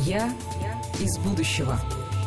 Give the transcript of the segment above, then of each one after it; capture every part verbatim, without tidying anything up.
Я из будущего.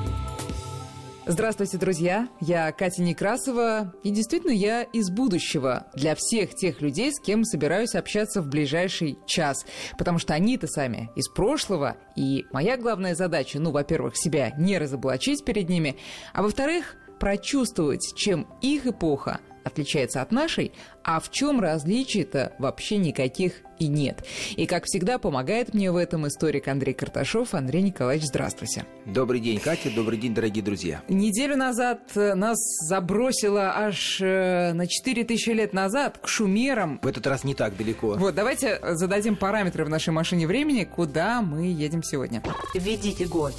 Здравствуйте, друзья! Я Катя Некрасова, и действительно я из будущего для всех тех людей, с кем собираюсь общаться в ближайший час, потому что они-то сами из прошлого, и моя главная задача, ну, во-первых, себя не разоблачить перед ними, а во-вторых, прочувствовать, чем их эпоха отличается от нашей, а в чем различий-то вообще никаких и нет. И, как всегда, помогает мне в этом историк Андрей Карташов. Андрей Николаевич, здравствуйте. Добрый день, Катя, добрый день, дорогие друзья. Неделю назад нас забросило аж на четыре тысячи лет назад к шумерам. В этот раз не так далеко. Вот, давайте зададим параметры в нашей машине времени, куда мы едем сегодня. Введите год.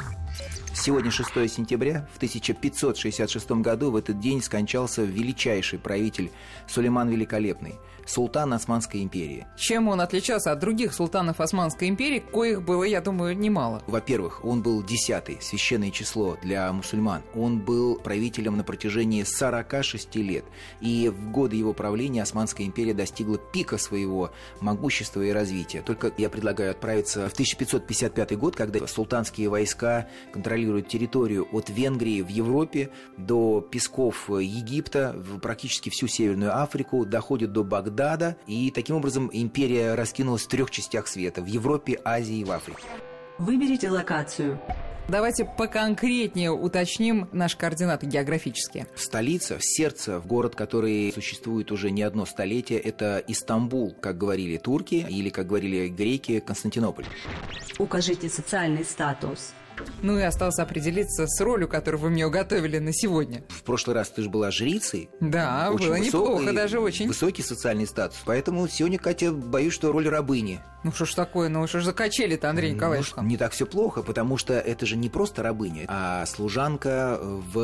Сегодня шестое сентября. В тысяча пятьсот шестьдесят шестом году в этот день скончался величайший правитель Сулейман Великолепный, султан Османской империи. Чем он отличался от других султанов Османской империи, коих было, я думаю, немало? Во-первых, он был десятый, священное число для мусульман. Он был правителем на протяжении сорока шести лет. И в годы его правления Османская империя достигла пика своего могущества и развития. Только я предлагаю отправиться в тысяча пятьсот пятьдесят пятый год, когда султанские войска контролируют территорию от Венгрии в Европе до песков Египта, практически всю Северную Африку, доходит до Багдада, и таким образом империя раскинулась в трех частях света: в Европе, Азии и в Африке. Выберите локацию. Давайте поконкретнее уточним наши координаты географические. Столица, в сердце, в город, который существует уже не одно столетие, это Истамбул, как говорили турки, или, как говорили греки, Константинополь. Укажите социальный статус. Ну и осталось определиться с ролью, которую вы мне уготовили на сегодня. В прошлый раз ты же была жрицей. Да, очень было высокий, неплохо, даже очень. Высокий социальный статус. Поэтому сегодня, Катя, боюсь, что роль рабыни. Ну что ж такое, ну что ж за качели-то, Андрей Николаевич? Ну, не так все плохо, потому что это же не просто рабыня, а служанка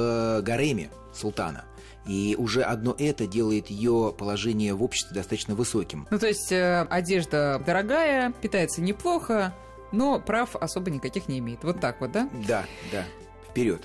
в гареме султана. И уже одно это делает ее положение в обществе достаточно высоким. Ну то есть э, одежда дорогая, питается неплохо, но прав особо никаких не имеет. Вот так вот, да? Да, да. Вперед.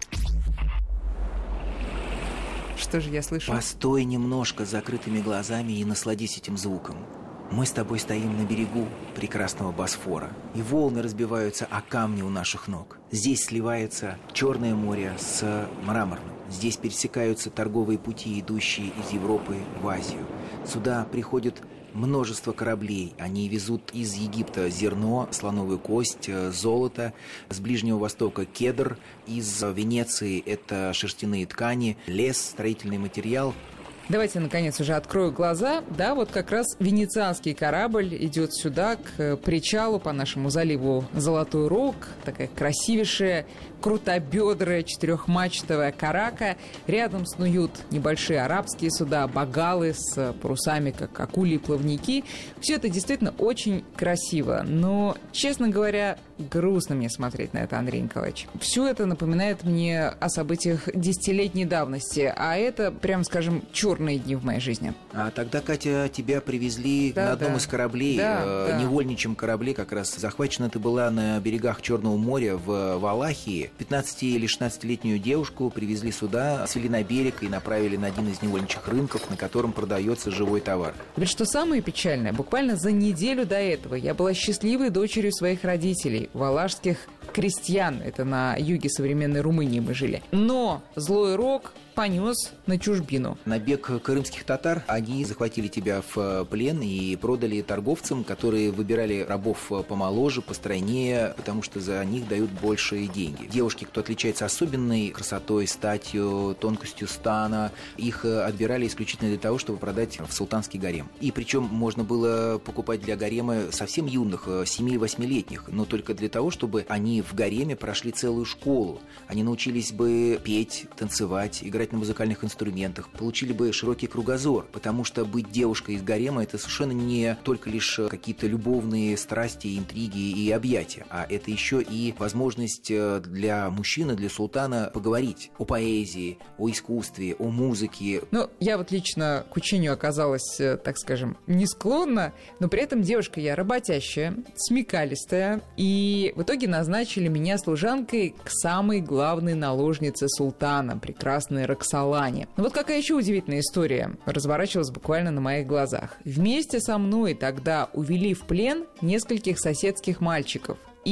Что же я слышу? Постой немножко с закрытыми глазами и насладись этим звуком. Мы с тобой стоим на берегу прекрасного Босфора, и волны разбиваются о камни у наших ног. Здесь сливается Черное море с Мраморным. Здесь пересекаются торговые пути, идущие из Европы в Азию. Сюда приходят множество кораблей. Они везут из Египта зерно, слоновую кость, золото. С Ближнего Востока кедр. Из Венеции это шерстяные ткани, лес, строительный материал. Давайте, наконец, уже открою глаза. Да, вот как раз венецианский корабль идет сюда, к причалу по нашему заливу Золотой Рог. Такая красивейшая, крутобедрая, четырехмачтовая карака. Рядом снуют небольшие арабские суда, багалы с парусами, как акульи-плавники. Все это действительно очень красиво. Но, честно говоря, грустно мне смотреть на это, Андрей Николаевич. Все это напоминает мне о событиях десятилетней давности. А это, прям скажем, черные дни в моей жизни. А тогда, Катя, тебя привезли да, на одном да. из кораблей, да, э, да. невольничьем корабле как раз. Захвачена ты была на берегах Черного моря в Валахии. пятнадцати- или шестнадцатилетнюю девушку привезли сюда, свели на берег и направили на один из невольничьих рынков, на котором продается живой товар. Ведь что самое печальное, буквально за неделю до этого я была счастливой дочерью своих родителей, валашских крестьян. Это на юге современной Румынии мы жили. Но злой рок понес на чужбину. Набег крымских татар, они захватили тебя в плен и продали торговцам, которые выбирали рабов помоложе, постройнее, потому что за них дают большие деньги. Девушки, кто отличается особенной красотой, статью, тонкостью стана, их отбирали исключительно для того, чтобы продать в султанский гарем. И причем можно было покупать для гарема совсем юных, семи-восьмилетних, но только для того, чтобы они в гареме прошли целую школу. Они научились бы петь, танцевать, играть на музыкальных инструментах, получили бы широкий кругозор, потому что быть девушкой из гарема — это совершенно не только лишь какие-то любовные страсти, интриги и объятия, а это еще и возможность для мужчины, для султана поговорить о поэзии, о искусстве, о музыке. Ну, я вот лично к учению оказалась, так скажем, не склонна, но при этом девушка я работящая, смекалистая, и в итоге назначили меня служанкой к самой главной наложнице султана, прекрасной Роксолане. Но вот какая еще удивительная история разворачивалась буквально на моих глазах. Вместе со мной тогда увели в плен нескольких соседских мальчиков. И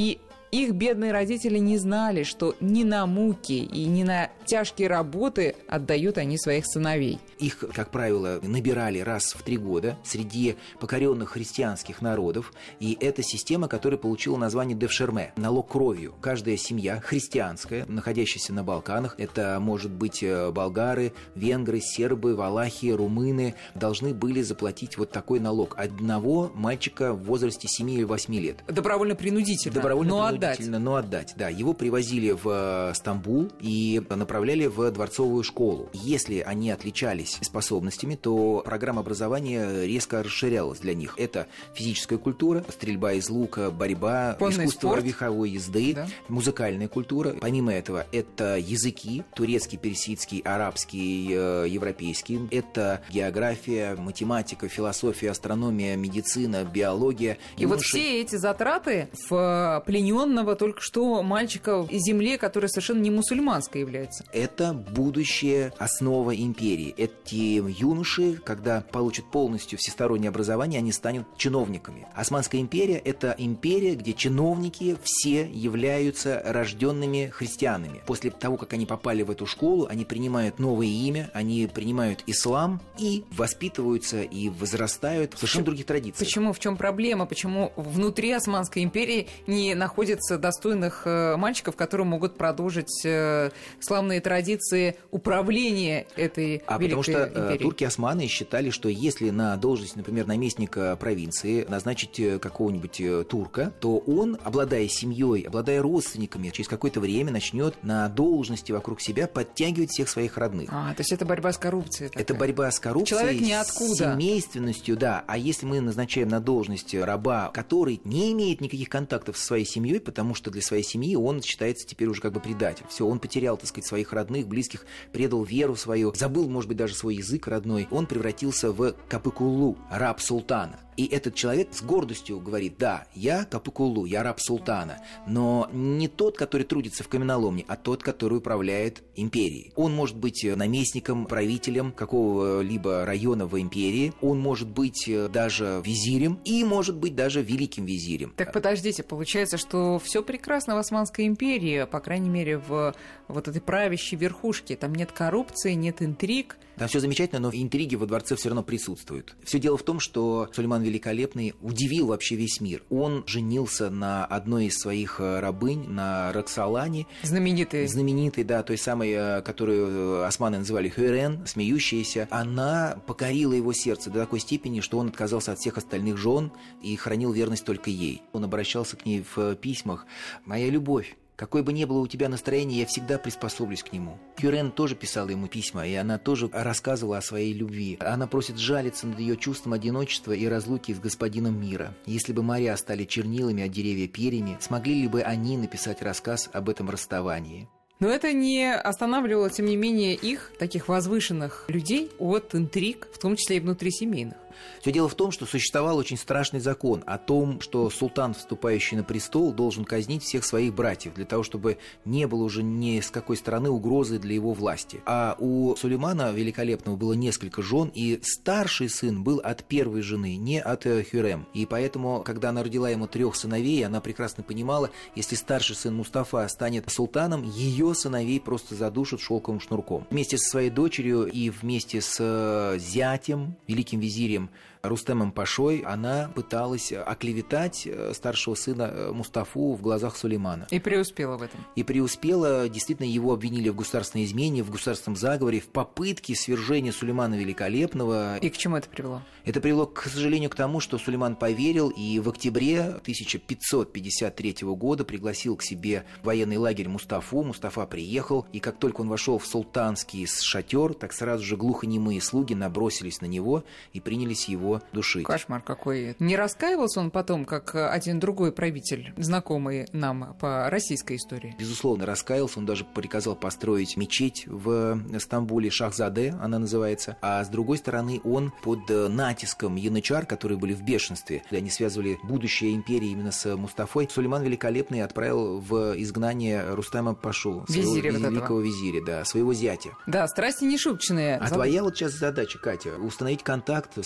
Их бедные родители не знали, что ни на муки и ни на тяжкие работы отдают они своих сыновей. Их, как правило, набирали раз в три года среди покоренных христианских народов, и это система, которая получила название девшерме – налог кровью. Каждая семья христианская, находящаяся на Балканах, это может быть болгары, венгры, сербы, валахи, румыны, должны были заплатить вот такой налог одного мальчика в возрасте семи или восьми лет. Добровольно-принудительно, Добровольно но принудительно, отдать. но отдать. Да, его привозили в Стамбул и направляли в дворцовую школу. Если они отличались способностями, то программа образования резко расширялась для них. Это физическая культура, стрельба из лука, борьба, конный искусство спорт. верховой езды, Да. музыкальная культура. Помимо этого, это языки, турецкий, персидский, арабский, э, европейский. Это география, математика, философия, астрономия, медицина, биология. И вот Юноши- все эти затраты в плененного только что мальчика в земле, которая совершенно не мусульманской является. Это будущая основа империи. Эти юноши, когда получат полностью всестороннее образование, они станут чиновниками. Османская империя – это империя, где чиновники все являются рожденными христианами. После того, как они попали в эту школу, они принимают новое имя, они принимают ислам и воспитываются и возрастают в совершенно других традициях. Почему? В чем проблема? Почему внутри Османской империи не находится достойных э, мальчиков, которые могут продолжить э, славные традиции управления этой А великой потому что э, империей? турки-османы считали, что если на должность, например, наместника провинции назначить э, какого-нибудь э, турка, то он, обладая семьей, обладая родственниками, через какое-то время начнет на должности вокруг себя подтягивать всех своих родных. А, то есть это борьба с коррупцией такая. Это борьба с коррупцией, Человек с ниоткуда. семейственностью, да. А если мы назначаем на должность раба, который не имеет никаких контактов со своей семьей, потому что для своей семьи он считается теперь уже как бы предатель. Все, он потерял, так сказать, своих родных, близких, предал веру свою, забыл, может быть, даже свой язык родной. Он превратился в капыкуллу, раб султана. И этот человек с гордостью говорит: да, я капыкуллу, я раб султана, но не тот, который трудится в каменоломне, а тот, который управляет империей. Он может быть наместником, правителем какого-либо района в империи, он может быть даже визирем и может быть даже великим визирем. Так подождите, получается, что все прекрасно в Османской империи, по крайней мере, в вот этой правящей верхушке. Там нет коррупции, нет интриг. Там все замечательно, но интриги во дворце все равно присутствуют. Все дело в том, что Сулейман Великолепный удивил вообще весь мир. Он женился на одной из своих рабынь, на Роксолане. Знаменитый. Знаменитой, да, той самой, которую османы называли Хюрен, смеющаяся. Она покорила его сердце до такой степени, что он отказался от всех остальных жен и хранил верность только ей. Он обращался к ней в письмах: «Моя любовь, какое бы ни было у тебя настроение, я всегда приспособлюсь к нему». Кюрен тоже писала ему письма, и она тоже рассказывала о своей любви. Она просит жалиться над ее чувством одиночества и разлуки с господином мира. Если бы моря стали чернилами, а деревья перьями, смогли ли бы они написать рассказ об этом расставании? Но это не останавливало, тем не менее, их, таких возвышенных людей, от интриг, в том числе и внутрисемейных. Все дело в том, что существовал очень страшный закон о том, что султан, вступающий на престол, должен казнить всех своих братьев, для того, чтобы не было уже ни с какой стороны угрозы для его власти. А у Сулеймана Великолепного было несколько жен, и старший сын был от первой жены, не от Хюрем. И поэтому, когда она родила ему трех сыновей, она прекрасно понимала, если старший сын Мустафа станет султаном, ее сыновей просто задушат шелковым шнурком. Вместе со своей дочерью и вместе с зятем, великим визирем Рустемом Пашой, она пыталась оклеветать старшего сына Мустафу в глазах Сулеймана. И преуспела в этом. И преуспела. Действительно, его обвинили в государственной измене, в государственном заговоре, в попытке свержения Сулеймана Великолепного. И к чему это привело? Это привело, к сожалению, к тому, что Сулейман поверил и в октябре тысяча пятьсот пятьдесят третьего года пригласил к себе в военный лагерь Мустафу. Мустафа приехал, и как только он вошел в султанский шатер, так сразу же глухонемые слуги набросились на него и принялись его душить. Кошмар какой. Не раскаивался он потом, как один другой правитель, знакомый нам по российской истории? Безусловно, раскаялся. Он даже приказал построить мечеть в Стамбуле, Шахзаде она называется. А с другой стороны, он под натиском янычар, которые были в бешенстве, они связывали будущее империи именно с Мустафой, Сулейман Великолепный отправил в изгнание Рустема Пашу, визиря своего вот великого визиря, да, своего зятя. Да, страсти не шуточные. А твоя вот сейчас задача, Катя, установить контакт с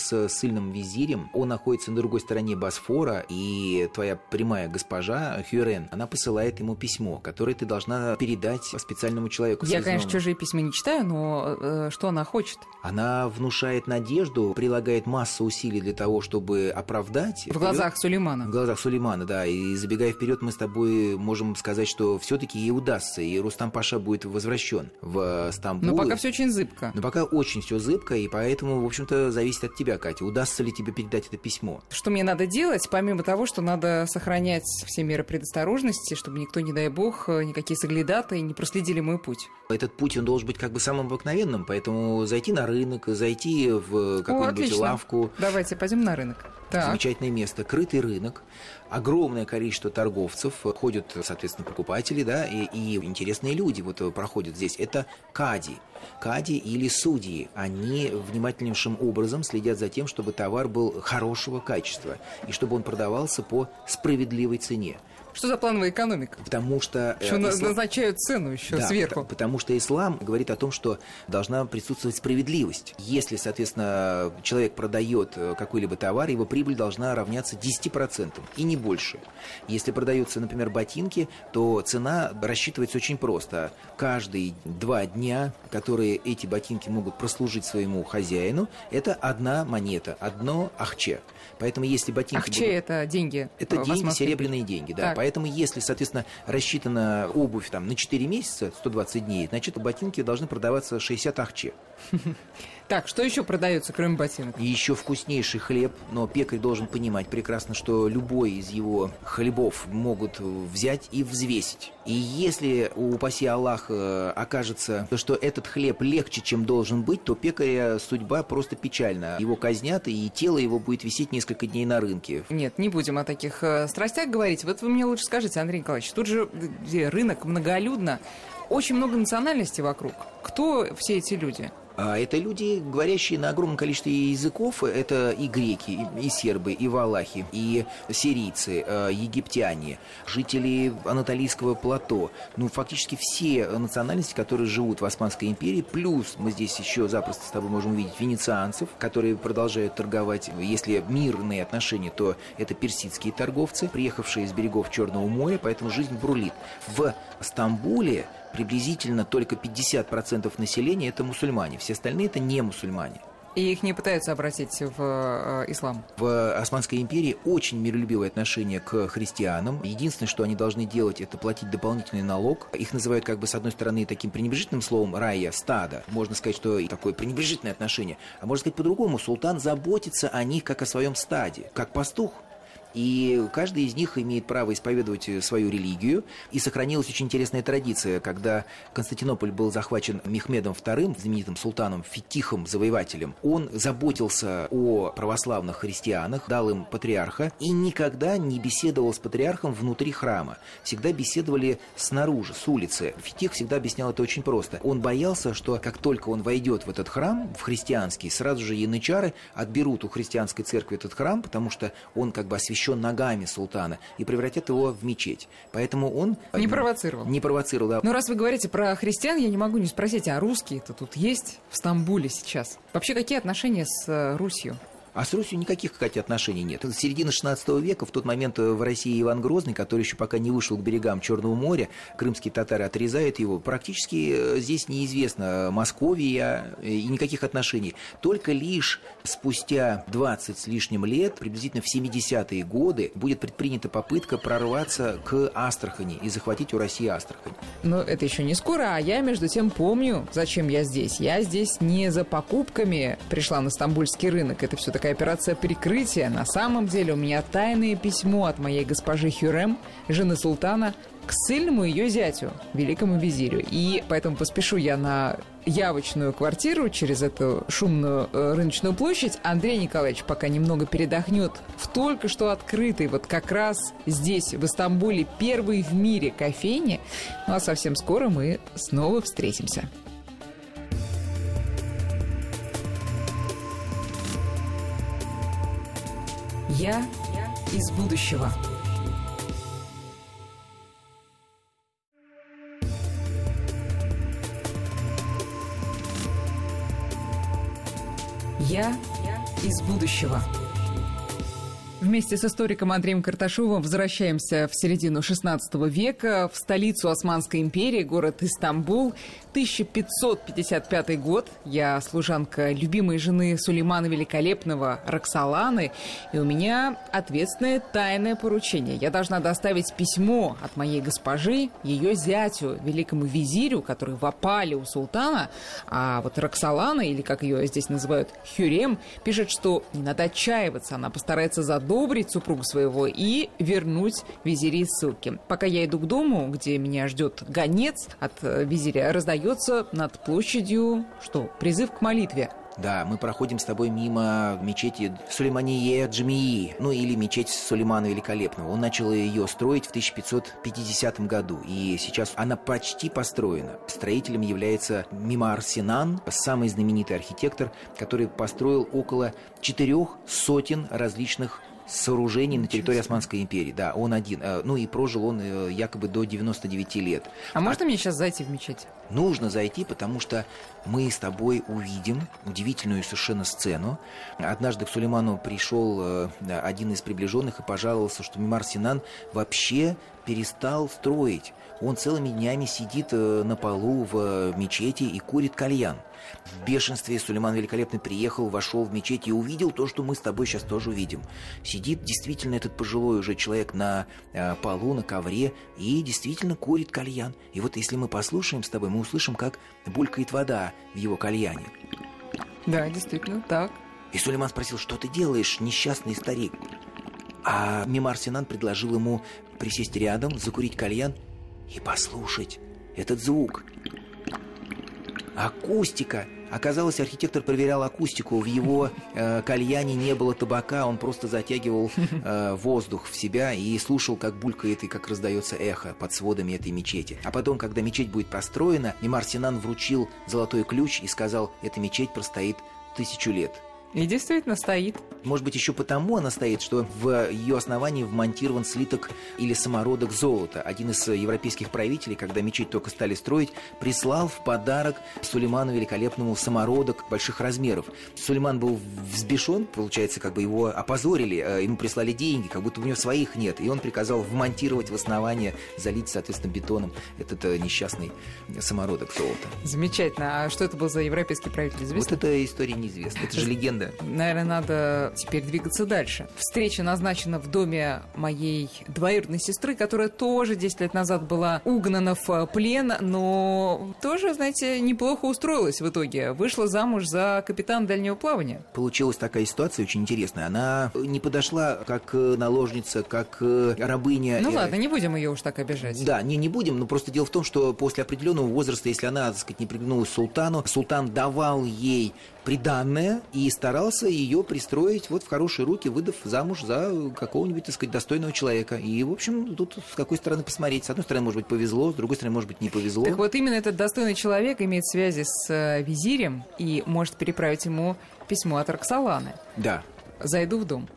с ссыльным визирем. Он находится на другой стороне Босфора, и твоя прямая госпожа Хюррем, она посылает ему письмо, которое ты должна передать специальному человеку. Я, конечно, чужие письма не читаю, но э, что она хочет? Она внушает надежду, прилагает массу усилий для того, чтобы оправдать. В глазах Сулеймана. В глазах Сулеймана, да. И забегая вперед, мы с тобой можем сказать, что все-таки ей удастся, и Рустам-паша будет возвращен в Стамбул. Но пока все очень зыбко. Но пока очень все зыбко, и поэтому, в общем-то, зависит от тебя, Катя. Удастся ли тебе передать это письмо? Что мне надо делать, помимо того, что надо сохранять все меры предосторожности, чтобы никто, не дай бог, никакие соглядатые не проследили мой путь? Этот путь, он должен быть как бы самым обыкновенным, поэтому зайти на рынок, зайти в какую-нибудь О, лавку. Давайте пойдем на рынок. Так. Замечательное место, крытый рынок, огромное количество торговцев, ходят, соответственно, покупатели, да, и, и интересные люди вот проходят здесь. Это кади. Кади или судьи, они внимательнейшим образом следят за тем, чтобы товар был хорошего качества и чтобы он продавался по справедливой цене. Что за плановая экономика? Потому что... Что э, ислам... назначают цену еще да, сверху. Потому, потому что ислам говорит о том, что должна присутствовать справедливость. Если, соответственно, человек продает какой-либо товар, его прибыль должна равняться десяти процентам и не больше. Если продаются, например, ботинки, то цена рассчитывается очень просто. Каждые два дня, которые эти ботинки могут прослужить своему хозяину, это одна монета, одно ахче. Поэтому если ботинки... Ахче будут... это деньги. Это деньги, серебряные деньги, да. Так. Поэтому если, соответственно, рассчитана обувь там, на четыре месяца, сто двадцать дней, значит, ботинки должны продаваться шестьдесят ахче. Так, что еще продается, кроме ботинок? И еще вкуснейший хлеб, но пекарь должен понимать прекрасно, что любой из его хлебов могут взять и взвесить. И если, упаси Аллах, окажется, что этот хлеб легче, чем должен быть, то пекаря судьба просто печальна. Его казнят, и тело его будет висеть несколько дней на рынке. Нет, не будем о таких э, страстях говорить. Вот вы мне лучше скажите, Андрей Николаевич, тут же где рынок многолюдно, очень много национальностей вокруг. Кто все эти люди? Это люди, говорящие на огромном количестве языков. Это и греки, и сербы, и валахи, и сирийцы, египтяне, жители Анатолийского плато. Ну, фактически все национальности, которые живут в Османской империи. Плюс мы здесь еще запросто с тобой можем увидеть венецианцев, которые продолжают торговать. Если мирные отношения, то это персидские торговцы, приехавшие с берегов Черного моря, поэтому жизнь бурлит. В Стамбуле приблизительно только пятьдесят процентов населения – это мусульмане, все остальные – это не мусульмане. И их не пытаются обратить в э, ислам? В Османской империи очень миролюбивое отношение к христианам. Единственное, что они должны делать, это платить дополнительный налог. Их называют, как бы, с одной стороны, таким пренебрежительным словом «рая», «стадо». Можно сказать, что такое пренебрежительное отношение. А можно сказать по-другому, султан заботится о них, как о своем стаде, как пастух. И каждый из них имеет право исповедовать свою религию. И сохранилась очень интересная традиция, когда Константинополь был захвачен Мехмедом вторым, знаменитым султаном, Фетихом, завоевателем. Он заботился о православных христианах, дал им патриарха и никогда не беседовал с патриархом внутри храма. Всегда беседовали снаружи, с улицы. Фетих всегда объяснял это очень просто. Он боялся, что как только он войдет в этот храм, в христианский, сразу же янычары отберут у христианской церкви этот храм, потому что он как бы освящен ногами султана и превратят его в мечеть. Поэтому он... Не провоцировал. Не провоцировал, да. Но раз вы говорите про христиан, я не могу не спросить, а русские-то тут есть в Стамбуле сейчас? Вообще, какие отношения с Русью? А с Русью никаких, кстати, отношений нет. Это середина шестнадцатого века, в тот момент в России Иван Грозный, который еще пока не вышел к берегам Черного моря, крымские татары отрезают его. Практически здесь неизвестно Московия и никаких отношений. Только лишь спустя двадцать с лишним лет, приблизительно в семидесятые годы, будет предпринята попытка прорваться к Астрахани и захватить у России Астрахань. Но это еще не скоро, а я, между тем, помню, зачем я здесь. Я здесь не за покупками пришла на стамбульский рынок. Это все такая операция прикрытия. На самом деле у меня тайное письмо от моей госпожи Хюррем, жены султана, к ссыльному ее зятю, великому визирю. И поэтому поспешу я на явочную квартиру через эту шумную э, рыночную площадь. Андрей Николаевич пока немного передохнет в только что открытой, вот как раз здесь, в Стамбуле, первой в мире кофейне. Ну а совсем скоро мы снова встретимся. Я из будущего. Я из будущего. Вместе с историком Андреем Карташовым возвращаемся в середину шестнадцатого века, в столицу Османской империи, город Истамбул, тысяча пятьсот пятьдесят пятый год. Я служанка любимой жены Сулеймана Великолепного Роксоланы, и у меня ответственное тайное поручение. Я должна доставить письмо от моей госпожи, ее зятю, великому визирю, который в опале у султана, а вот Роксолана, или как ее здесь называют, Хюрем, пишет, что не надо отчаиваться, она постарается задумать, одобрить супругу своего и вернуть визиря из ссылки. Пока я иду к дому, где меня ждет гонец от визиря, раздается над площадью, что, призыв к молитве. Да, мы проходим с тобой мимо мечети Сулеймания Джамии, ну или мечеть Сулеймана Великолепного. Он начал ее строить в тысяча пятьсот пятидесятом году, и сейчас она почти построена. Строителем является Мимар Синан, самый знаменитый архитектор, который построил около четырех сотен различных сооружений на территории Османской империи. Да, он один. Ну и прожил он якобы до девяноста девяти лет. А, а можно мне сейчас зайти в мечеть? Нужно зайти, потому что мы с тобой увидим удивительную совершенно сцену. Однажды к Сулейману пришел один из приближенных и пожаловался, что Мимар Синан вообще перестал строить. Он целыми днями сидит на полу в мечети и курит кальян. В бешенстве Сулейман Великолепный приехал, вошел в мечеть и увидел то, что мы с тобой сейчас тоже увидим. Сидит действительно этот пожилой уже человек на э, полу, на ковре и действительно курит кальян. И вот если мы послушаем с тобой, мы услышим, как булькает вода в его кальяне. Да, действительно, так. И Сулейман спросил, что ты делаешь, несчастный старик? А Мимар Синан предложил ему присесть рядом, закурить кальян и послушать этот звук. Акустика. Оказалось, архитектор проверял акустику. В его э, кальяне не было табака, он просто затягивал э, воздух в себя и слушал, как булькает и как раздается эхо под сводами этой мечети. А потом, когда мечеть будет построена, Мимар Синан вручил золотой ключ и сказал, эта мечеть простоит тысячу лет. И действительно стоит. Может быть, еще потому она стоит, что в ее основании вмонтирован слиток или самородок золота. Один из европейских правителей, когда мечеть только стали строить, прислал в подарок Сулейману Великолепному самородок больших размеров. Сулейман был взбешен, получается, как бы его опозорили, ему прислали деньги, как будто у него своих нет. И он приказал вмонтировать в основание, залить, соответственно, бетоном этот несчастный самородок золота. Замечательно. А что это был за европейский правитель, известно? Вот эта история неизвестна. Это же легенда. Наверное, надо теперь двигаться дальше. Встреча назначена в доме моей двоюродной сестры, которая тоже десять лет назад была угнана в плен, но тоже, знаете, неплохо устроилась в итоге. Вышла замуж за капитана дальнего плавания. Получилась такая ситуация очень интересная. Она не подошла как наложница, как рабыня. Ну ладно, не будем ее уж так обижать. Да, не, не будем, но просто дело в том, что после определенного возраста, если она, так сказать, не приглянулась султану, султан давал ей приданное и старался ее пристроить вот в хорошие руки, выдав замуж за какого-нибудь, так сказать, достойного человека. И, в общем, тут с какой стороны посмотреть. С одной стороны, может быть, повезло, с другой стороны, может быть, не повезло. Так вот, именно этот достойный человек имеет связи с визирем и может переправить ему письмо от Роксоланы. Да. Зайду в дом.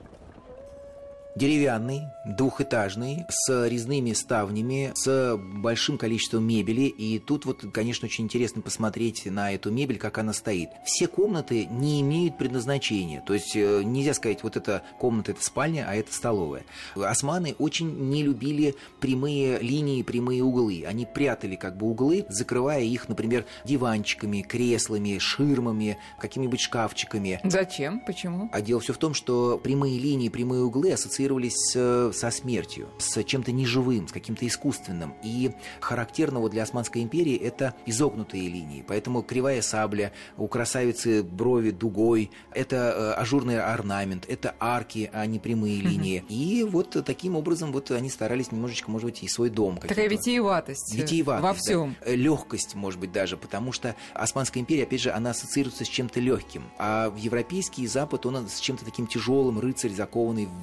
Деревянный, двухэтажный, с резными ставнями, с большим количеством мебели. И тут вот, конечно, очень интересно посмотреть на эту мебель, как она стоит. Все комнаты не имеют предназначения. То есть нельзя сказать, вот эта комната – это спальня, а это столовая. Османы очень не любили прямые линии, прямые углы. Они прятали как бы углы, закрывая их, например, диванчиками, креслами, ширмами, какими-нибудь шкафчиками. Зачем? Почему? А дело все в том, что прямые линии, прямые углы ассоциируются со смертью, с чем-то неживым, с каким-то искусственным. И характерного для Османской империи это изогнутые линии. Поэтому кривая сабля, у красавицы брови дугой, это ажурный орнамент, это арки, а не прямые mm-hmm. линии. И вот таким образом вот они старались немножечко, может быть, и свой дом. Такая витиеватость, витиеватость во всем. Да, легкость, может быть, даже, потому что Османская империя, опять же, она ассоциируется с чем-то легким. А в европейский Запад он с чем-то таким тяжелым, рыцарь, закованный в латы,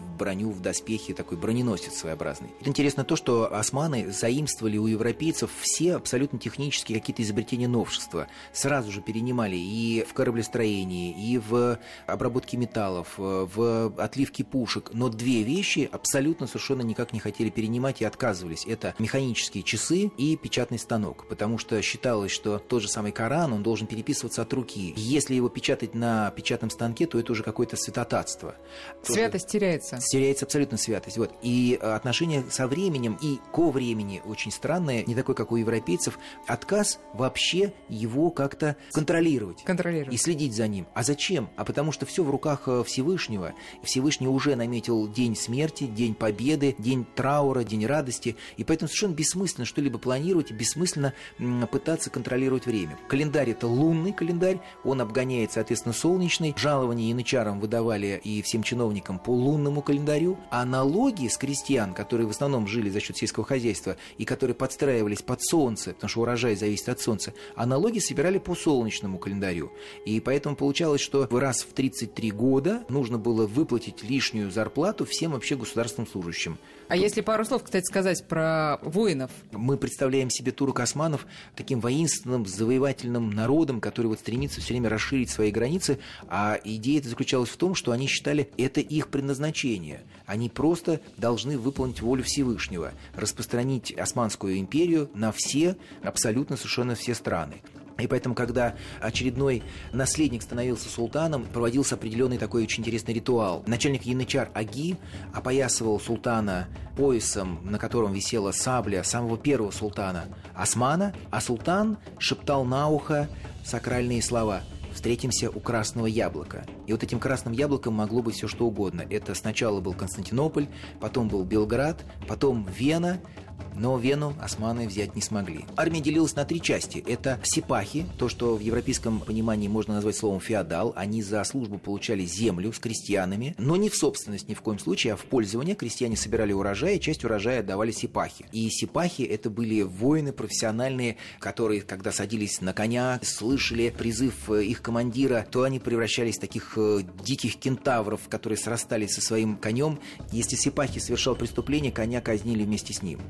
в броню, в доспехи, такой броненосец своеобразный. Интересно то, что османы заимствовали у европейцев все абсолютно технические какие-то изобретения, новшества. Сразу же перенимали и в кораблестроении, и в обработке металлов, в отливке пушек. Но две вещи абсолютно совершенно никак не хотели перенимать и отказывались. Это механические часы и печатный станок. Потому что считалось, что тот же самый Коран, он должен переписываться от руки. Если его печатать на печатном станке, то это уже какое-то святотатство. Святость теряется. Теряется абсолютно святость. Вот. И отношение со временем и ко времени очень странное, не такое, как у европейцев. Отказ вообще его как-то контролировать. Контролировать. И следить за ним. А зачем? А потому что все в руках Всевышнего. Всевышний уже наметил день смерти, день победы, день траура, день радости. И поэтому совершенно бессмысленно что-либо планировать, бессмысленно пытаться контролировать время. Календарь — это лунный календарь, он обгоняет, соответственно, солнечный. Жалования янычарам выдавали и всем чиновникам по лунному календарю. А налоги с крестьян, которые в основном жили за счет сельского хозяйства и которые подстраивались под солнце, потому что урожай зависит от солнца, а налоги собирали по солнечному календарю. И поэтому получалось, что раз в тридцать три года нужно было выплатить лишнюю зарплату всем вообще государственным служащим. А если пару слов, кстати, сказать про воинов? Мы представляем себе турок-османов таким воинственным, завоевательным народом, который вот стремится все время расширить свои границы, а идея эта заключалась в том, что они считали, это их предназначение. Они просто должны выполнить волю Всевышнего, распространить Османскую империю на все, абсолютно совершенно все страны. И поэтому, когда очередной наследник становился султаном, проводился определенный такой очень интересный ритуал. Начальник янычар Аги опоясывал султана поясом, на котором висела сабля самого первого султана Османа, а султан шептал на ухо сакральные слова: «Встретимся у красного яблока». И вот этим красным яблоком могло быть все что угодно. Это сначала был Константинополь, потом был Белград, потом Вена, но Вену османы взять не смогли. Армия делилась на три части. Это сипахи, то, что в европейском понимании можно назвать словом феодал. Они за службу получали землю с крестьянами, но не в собственность ни в коем случае, а в пользование. Крестьяне собирали урожай, и часть урожая отдавали сипахи. И сипахи — это были воины профессиональные, которые, когда садились на коня, слышали призыв их командира, то они превращались в таких э, диких кентавров, которые срастались со своим конем. Если сипахи совершал преступление, коня казнили вместе с ним.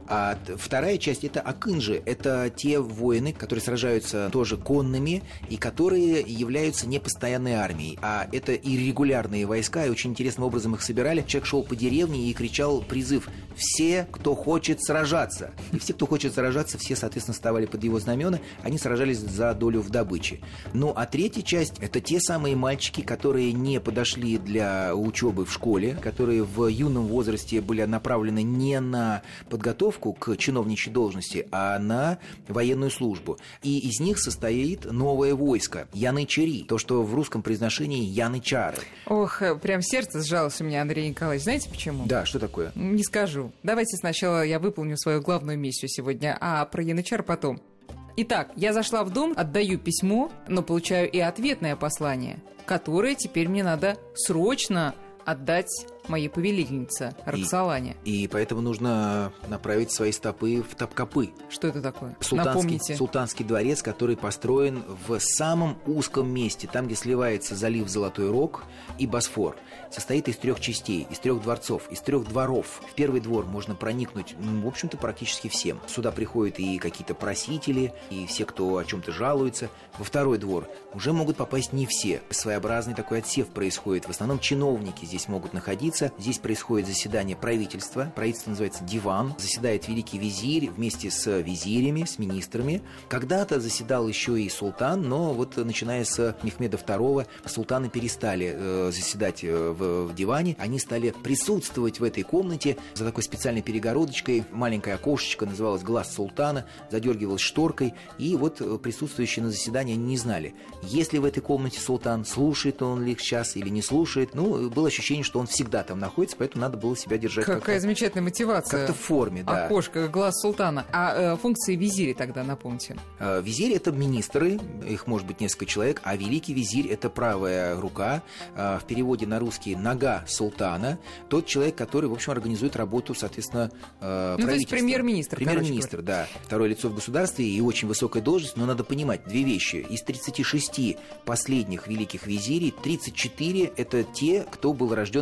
А вторая часть — это акынжи. Это те воины, которые сражаются тоже конными и которые являются не постоянной армией, а это и регулярные войска, и очень интересным образом их собирали. Человек шел по деревне и кричал призыв: «Все, кто хочет сражаться». И все, кто хочет сражаться, все, соответственно, вставали под его знамена, они сражались за долю в добыче. Ну, а третья часть — это те самые мальчики, которые не подошли для учебы в школе, которые в юном возрасте были направлены не на подготовку к чиновничьей должности, а на военную службу. И из них состоит новое войско — янычари, то, что в русском произношении янычары. Ох, прям сердце сжалось у меня, Андрей Николаевич. Знаете почему? Да, что такое? Не скажу. Давайте сначала я выполню свою главную миссию сегодня, а про янычар потом. Итак, я зашла в дом, отдаю письмо, но получаю и ответное послание, которое теперь мне надо срочно отдать моей повелительнице Роксолане. И, и поэтому нужно направить свои стопы в Топкапы. Что это такое? Султанский, Напомните. Султанский дворец, который построен в самом узком месте, там, где сливается залив Золотой Рог и Босфор. Состоит из трех частей, из трех дворцов, из трех дворов. В первый двор можно проникнуть, в общем-то, практически всем. Сюда приходят и какие-то просители, и все, кто о чем-то жалуется. Во второй двор уже могут попасть не все. Своеобразный такой отсев происходит. В основном чиновники здесь могут находиться. Здесь происходит заседание правительства. Правительство называется диван. Заседает великий визирь вместе с визирями, с министрами. Когда-то заседал еще и султан, но вот начиная с Мехмеда второго султаны перестали э, заседать э, в, в диване. Они стали присутствовать в этой комнате за такой специальной перегородочкой. Маленькое окошечко называлось «Глаз султана», задергивалось шторкой. И вот присутствующие на заседании не знали, есть ли в этой комнате султан, слушает он ли их сейчас или не слушает. Ну, было ощущение, что он всегда там находится, поэтому надо было себя держать Какая как-то, замечательная мотивация. как-то в форме, да. Окошко, глаз султана. А э, функции визири тогда напомните. Э, визирь — это министры, их может быть несколько человек, а великий визирь — это правая рука, э, в переводе на русский нога султана, тот человек, который, в общем, организует работу, соответственно, э, ну, то есть премьер-министр. Премьер-министр, да. Второе лицо в государстве и очень высокая должность, но надо понимать две вещи. Из тридцати шести последних великих визирей тридцать четыре — это те, кто был рожден в христианстве.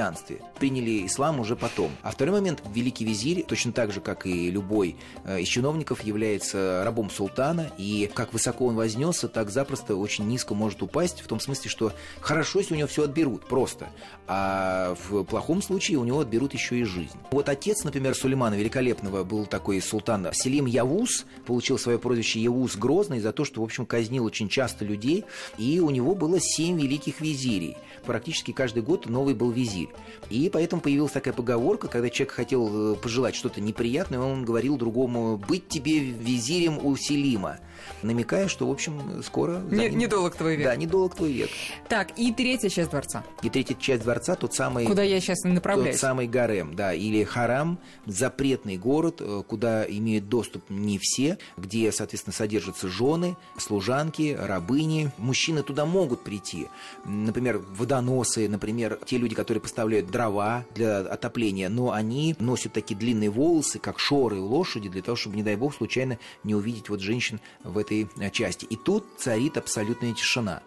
христианстве. Приняли ислам уже потом. А второй момент, великий визирь, точно так же, как и любой э, из чиновников, является рабом султана, и как высоко он вознесся, так запросто очень низко может упасть, в том смысле, что хорошо, если у него все отберут, просто, а в плохом случае у него отберут еще и жизнь. Вот отец, например, Сулеймана Великолепного был такой султан Селим Явус, получил свое прозвище Явус Грозный за то, что, в общем, казнил очень часто людей, и у него было семь великих визирей. Практически каждый год новый был визирь. И поэтому появилась такая поговорка, когда человек хотел пожелать что-то неприятное, он говорил другому: «Быть тебе визирем у Селима», намекая, что, в общем, скоро... Не, ним... Недолг твой век. Да, недолг твой век. Так, и третья часть дворца. И третья часть дворца, тот самый... Куда я сейчас и направляюсь. Тот самый гарем, да, или харам, запретный город, куда имеют доступ не все, где, соответственно, содержатся жены, служанки, рабыни. Мужчины туда могут прийти. Например, водоносы, например, те люди, которые поставляют дрова для отопления, но они носят такие длинные волосы, как шоры у лошади, для того, чтобы, не дай бог, случайно не увидеть вот женщин в этой части. И тут царит абсолютная тишина.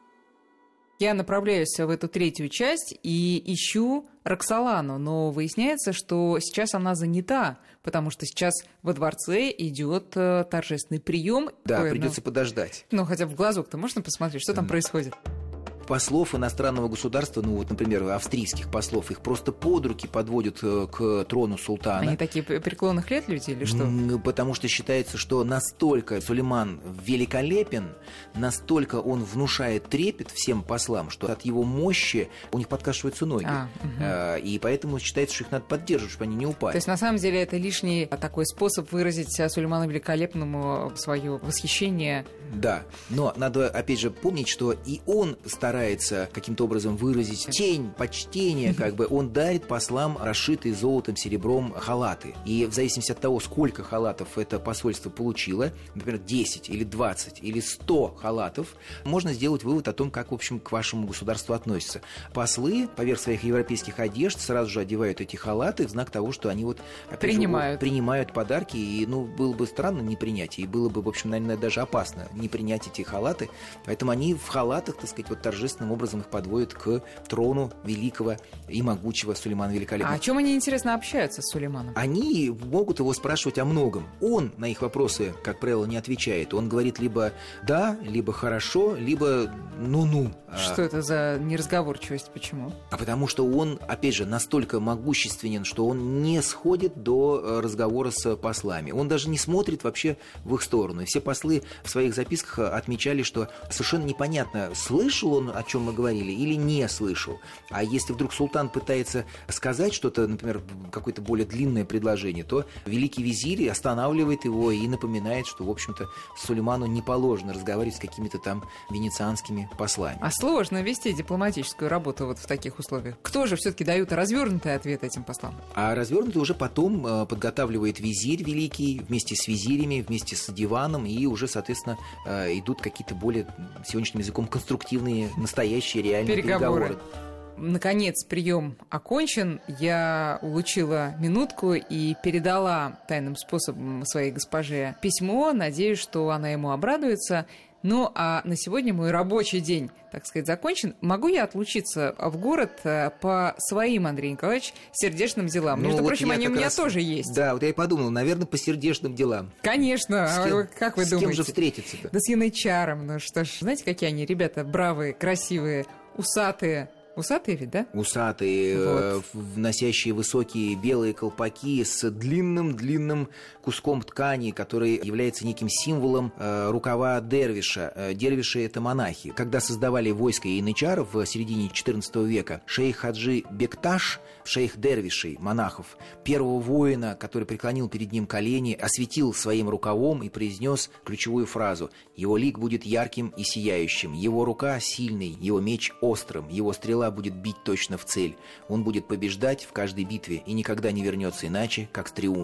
Я направляюсь в эту третью часть и ищу Роксолану, но выясняется, что сейчас она занята, потому что сейчас во дворце идет торжественный прием. Да, Ой, придется ну, подождать. Ну, хотя бы в глазок-то можно посмотреть, что там mm. происходит? Послов иностранного государства, ну вот, например, австрийских послов, их просто под руки подводят к трону султана. Они такие преклонных лет люди или что? Потому что считается, что настолько Сулейман великолепен, настолько он внушает трепет всем послам, что от его мощи у них подкашиваются ноги. А, угу. И поэтому считается, что их надо поддерживать, чтобы они не упали. То есть, на самом деле, это лишний такой способ выразить Сулейману великолепному свое восхищение. Да, но надо, опять же, помнить, что и он старается старается каким-то образом выразить тень почтения, как бы он дарит послам расшитые золотом, серебром халаты. И в зависимости от того, сколько халатов это посольство получило, например, десять или двадцать или сто халатов, можно сделать вывод о том, как, в общем, к вашему государству относятся. Послы поверх своих европейских одежд сразу же одевают эти халаты в знак того, что они вот принимают. Же, принимают подарки. И, ну, было бы странно не принять, и было бы, в общем, наверное, даже опасно не принять эти халаты. Поэтому они в халатах, так сказать, вот торжественным образом их подводят к трону великого и могучего Сулеймана Великолепного. А о чем они, интересно, общаются с Сулейманом? Они могут его спрашивать о многом. Он на их вопросы, как правило, не отвечает. Он говорит либо «да», либо «хорошо», либо «ну-ну». Что это за неразговорчивость? Почему? А потому что он, опять же, настолько могущественен, что он не сходит до разговора с послами. Он даже не смотрит вообще в их сторону. И все послы в своих записках отмечали, что совершенно непонятно, слышал он, о чем мы говорили, или не слышал. А если вдруг султан пытается сказать что-то, например, какое-то более длинное предложение, то великий визирь останавливает его и напоминает, что, в общем-то, Сулейману не положено разговаривать с какими-то там венецианскими послами. А сложно вести дипломатическую работу вот в таких условиях. Кто же все-таки дает развернутый ответ этим послам? А развернутый уже потом э, подготавливает визирь великий вместе с визирями, вместе с диваном, и уже, соответственно, э, идут какие-то более сегодняшним языком конструктивные, настоящие, реальные переговоры. переговоры. Наконец, прием окончен. Я улучила минутку и передала тайным способом своей госпоже письмо. Надеюсь, что она ему обрадуется. Ну, а на сегодня мой рабочий день, так сказать, закончен. Могу я отлучиться в город по своим, Андрей Николаевич, сердечным делам? Ну, Между вот прочим, они у меня раз... тоже есть. Да, вот я и подумал, наверное, по сердечным делам. Конечно. С кем, как вы с думаете? С кем же встретиться-то? Да с Янычаром. Ну что ж, знаете, какие они ребята бравые, красивые, усатые. Усатые ведь, да? Усатые, вот. э, носящие высокие белые колпаки с длинным-длинным куском ткани, который является неким символом э, рукава дервиша. Э, дервиши — это монахи. Когда создавали войско янычаров в середине четырнадцатого века, шейх Хаджи Бекташ, шейх дервишей, монахов, первого воина, который преклонил перед ним колени, осветил своим рукавом и произнес ключевую фразу: «Его лик будет ярким и сияющим, его рука сильной, его меч острым, его стрела будет бить точно в цель. Он будет побеждать в каждой битве и никогда не вернется иначе, как с триумфом».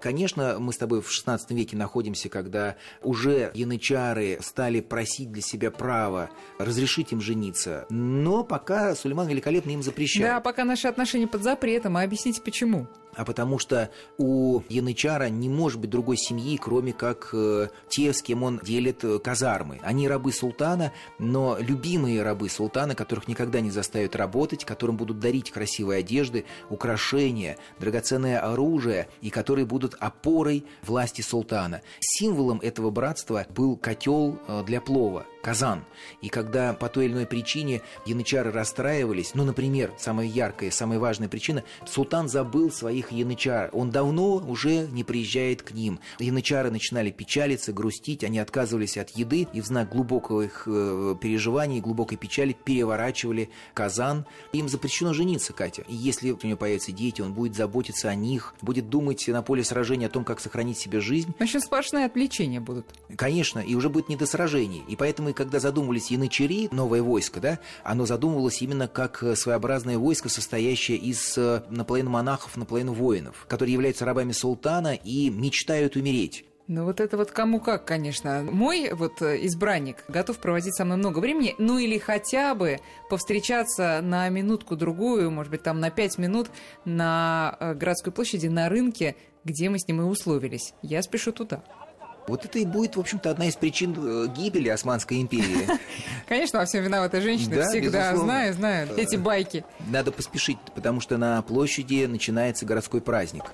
Конечно, мы с тобой в шестнадцатом веке находимся, когда уже янычары стали просить для себя право разрешить им жениться, но пока Сулейман Великолепный им запрещает. Да, пока наши отношения под запретом, а объясните почему? А потому что у янычара не может быть другой семьи, кроме как э, те, с кем он делит э, казармы. Они рабы султана, но любимые рабы султана, которых никогда не заставят работать, которым будут дарить красивые одежды, украшения, драгоценное оружие, и которые будут опорой власти султана. Символом этого братства был котел э, для плова, казан. И когда по той или иной причине янычары расстраивались, ну, например, самая яркая, самая важная причина, султан забыл своих янычар. Он давно уже не приезжает к ним. Янычары начинали печалиться, грустить, они отказывались от еды, и в знак глубокого их э, переживания, глубокой печали переворачивали казан. Им запрещено жениться, Катя. И если у него появятся дети, он будет заботиться о них, будет думать на поле сражения о том, как сохранить себе жизнь. Значит, сплошные отвлечения будут. Конечно, и уже будет не до сражений. И поэтому, когда задумывались янычари, новое войско, да, оно задумывалось именно как своеобразное войско, состоящее из наполовину монахов, наполовину воинов, которые являются рабами султана и мечтают умереть. Ну вот это вот кому как, конечно. Мой вот избранник готов проводить со мной много времени, ну или хотя бы повстречаться на минутку-другую, может быть, там на пять минут на городской площади, на рынке, где мы с ним и условились. Я спешу туда. Вот это и будет, в общем-то, одна из причин гибели Османской империи. Конечно, во всем виновата женщина, да, всегда. Безусловно. Знаю, знаю, эти байки. Надо поспешить, потому что на площади начинается городской праздник.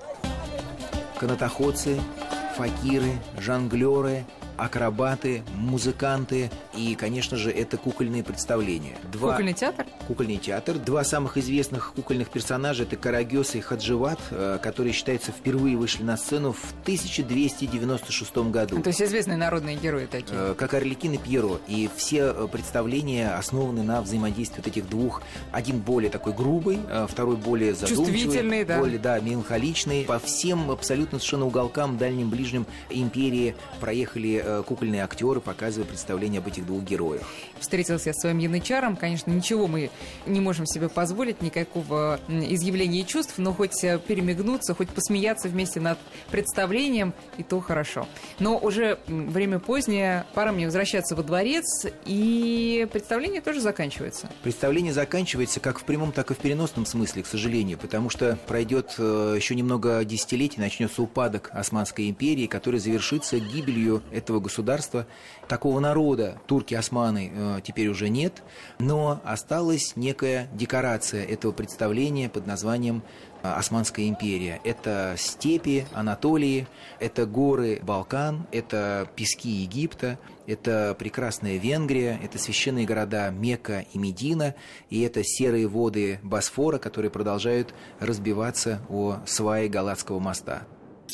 Канатоходцы, факиры, жонглеры, акробаты, музыканты и, конечно же, это кукольные представления. Два... Кукольный театр? Кукольный театр. Два самых известных кукольных персонажа — это Карагёз и Хадживат, которые, считается, впервые вышли на сцену в тысяча двести девяносто шестом году. То есть известные народные герои такие. Как Арлекин и Пьеро. И все представления основаны на взаимодействии вот этих двух. Один более такой грубый, второй более задумчивый. Чувствительный, да. Более, да, меланхоличный. По всем абсолютно совершенно уголкам, дальним, ближним империи проехали кукольные актеры, показывая представление об этих двух героях. Встретился я с своим янычаром. Конечно, ничего мы не можем себе позволить, никакого изъявления чувств, но хоть перемигнуться, хоть посмеяться вместе над представлением, и то хорошо. Но уже время позднее, пора мне возвращаться во дворец, и представление тоже заканчивается. Представление заканчивается как в прямом, так и в переносном смысле, к сожалению, потому что пройдет еще немного десятилетий, начнется упадок Османской империи, который завершится гибелью этого государства. Такого народа турки-османы э, теперь уже нет, но осталась некая декорация этого представления под названием Османская империя. Это степи Анатолии, это горы Балкан, это пески Египта, это прекрасная Венгрия, это священные города Мекка и Медина, и это серые воды Босфора, которые продолжают разбиваться о сваи Галатского моста.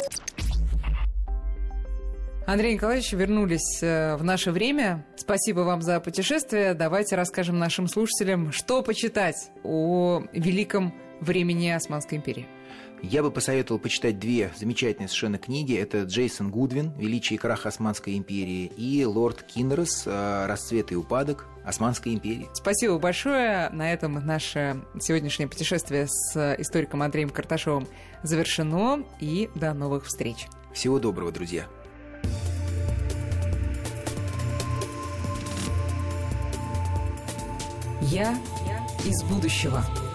Андрей Николаевич, вернулись в наше время. Спасибо вам за путешествие. Давайте расскажем нашим слушателям, что почитать о великом времени Османской империи. Я бы посоветовал почитать две замечательные совершенно книги. Это Джейсон Гудвин «Величие и крах Османской империи» и Лорд Кинрос «Расцвет и упадок Османской империи». Спасибо большое. На этом наше сегодняшнее путешествие с историком Андреем Карташовым завершено. И до новых встреч. Всего доброго, друзья. Я из будущего.